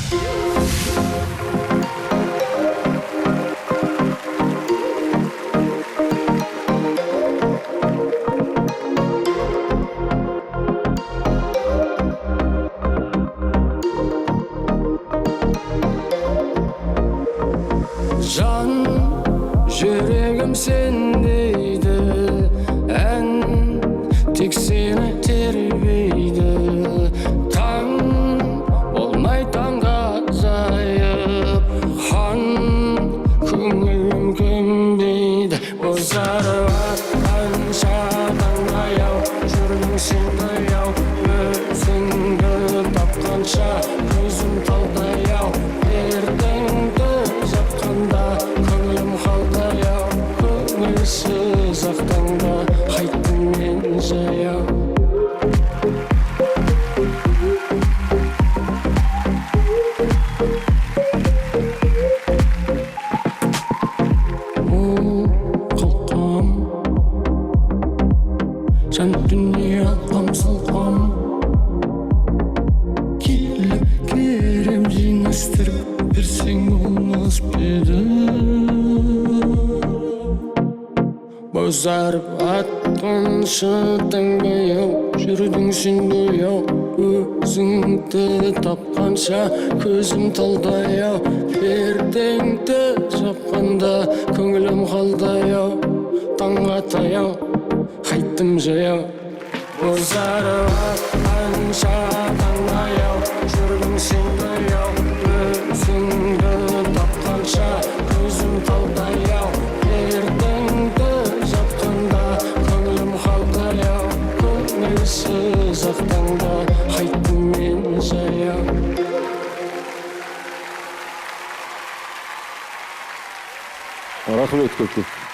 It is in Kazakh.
Can yüreğim sendeydi, en tek seni terbiydi. Tan olmay tanga zayıp, han köngülüm kömbeydi. Bozarı attan şadan ayav, жүрдің сенді яу, өзіңді тапқанша көзім талдаяу. Ертеңді жатқанда көңілім қалтаяу, көңілсіз ақтаңда қайттым мен жаяу. Қалқам жан дүние қамсылқам, келіп керем жинастырып берсең болмас беді. Бозарып атқан шатаң баяу, жүрдің сен ояу, өзіңді тапқанша көзім талдаяу. Ертеңді жапқанда көңілім қалдаяу, таң атаяу қайттым жаяу. Бозарып атқан шатаң аяу, жүрдің сен ояу, өзіңді тапқанша көзім талдаяу. Ертеңді жатқанда көңілім қалтаяу, көңілсіз ақтаңда қайттым мен жаяу. Рахмет көп.